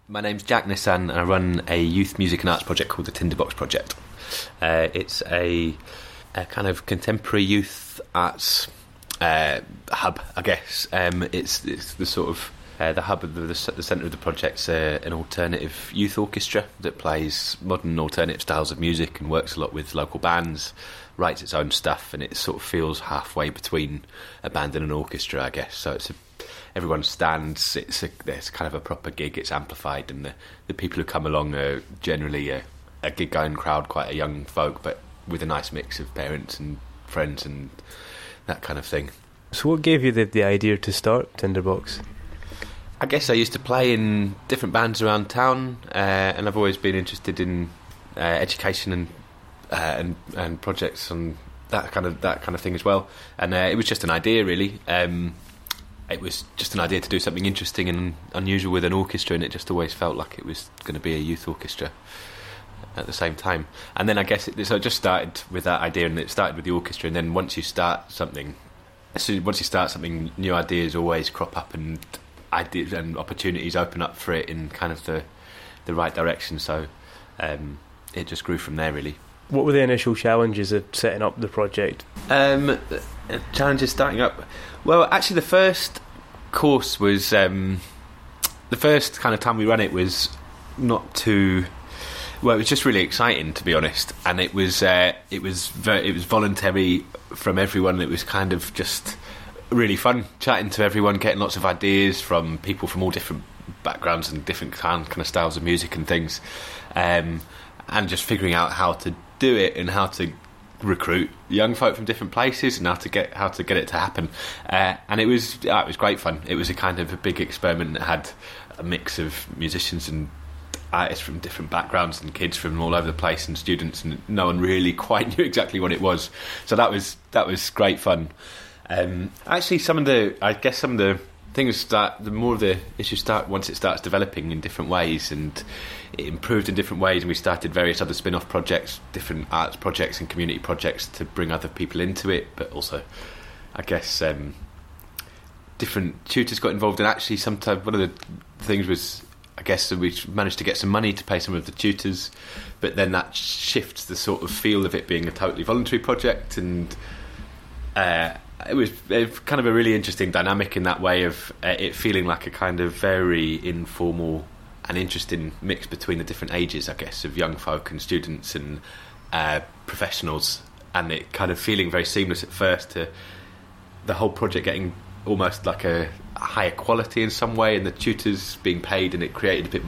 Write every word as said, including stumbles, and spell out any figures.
My name's Jack Nissan and I run a youth music and arts project called the Tinderbox Project. Uh, it's a, a kind of contemporary youth arts uh, hub, I guess. Um, it's, it's the sort of uh, the hub of the, the, the centre of the project's uh, an alternative youth orchestra that plays modern alternative styles of music and works a lot with local bands, writes its own stuff, and it sort of feels halfway between a band and an orchestra, I guess. So it's a everyone stands, it's a, it's kind of a proper gig, it's amplified, and the, the people who come along are generally a, a gig-going crowd, quite a young folk, but with a nice mix of parents and friends and that kind of thing. So what gave you the, the idea to start Tinderbox? I guess I used to play in different bands around town, uh, and I've always been interested in uh, education and, uh, and and projects and that kind of that kind of thing as well. And uh, it was just an idea, really. Um, It was just an idea to do something interesting and unusual with an orchestra, and it just always felt like it was going to be a youth orchestra at the same time. And then I guess it, so it just started with that idea, and it started with the orchestra. And then once you start something, so once you start something, new ideas always crop up, and ideas and opportunities open up for it in kind of the the right direction. So um, it just grew from there, really. What were the initial challenges of setting up the project? Um, challenges starting up. Well, actually, the first course was um, the first kind of time we ran it was not too. Well, it was just really exciting, to be honest, and it was uh, it was very, it was voluntary from everyone. It was kind of just really fun chatting to everyone, getting lots of ideas from people from all different backgrounds and different kind kind of styles of music and things, um, and just figuring out how to do it and how to recruit young folk from different places and how to get how to get it to happen. Uh, and it was yeah, it was great fun. It was a kind of a big experiment that had a mix of musicians and artists from different backgrounds and kids from all over the place and students, and no one really quite knew exactly what it was. So that was that was great fun. Um, actually, some of the I guess some of the things start, the more the issues start once it starts developing in different ways, and it improved in different ways, and we started various other spin-off projects, different arts projects and community projects to bring other people into it, but also I guess um, different tutors got involved. And actually sometimes one of the things was I guess we managed to get some money to pay some of the tutors, but then that shifts the sort of feel of it being a totally voluntary project, and uh, it was kind of a really interesting dynamic in that way of uh, it feeling like a kind of very informal and interesting mix between the different ages, I guess, of young folk and students and uh, professionals, and it kind of feeling very seamless at first to the whole project getting almost like a higher quality in some way, and the tutors being paid, and it created a bit